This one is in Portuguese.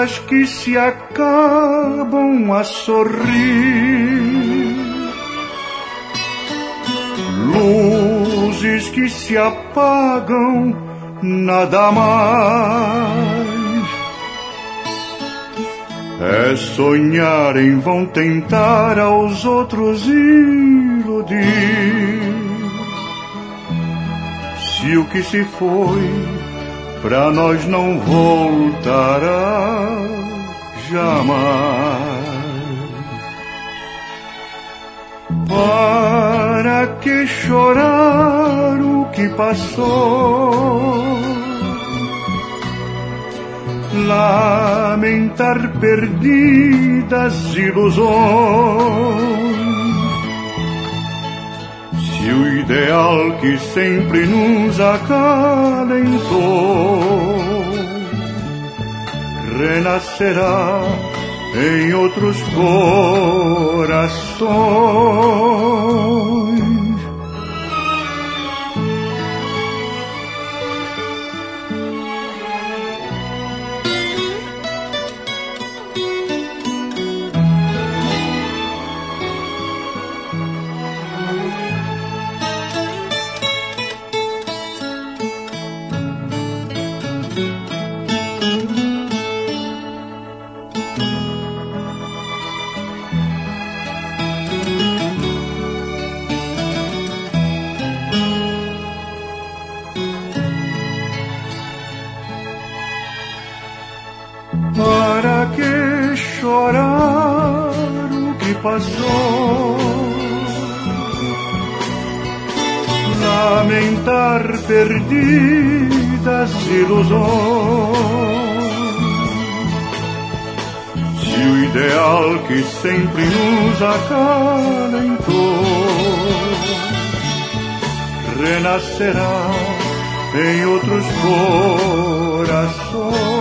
vidas que se acabam a sorrir, luzes que se apagam, nada mais. É sonhar em vão, tentar aos outros iludir. Se o que se foi pra nós não voltará jamais. Para que chorar o que passou? Lamentar perdidas ilusões. Se o ideal que sempre nos acalentou renascerá em outros corações. Para que chorar o que passou? Lamentar perdidas ilusões. Se o ideal que sempre nos acalentou renascerá em outros corações.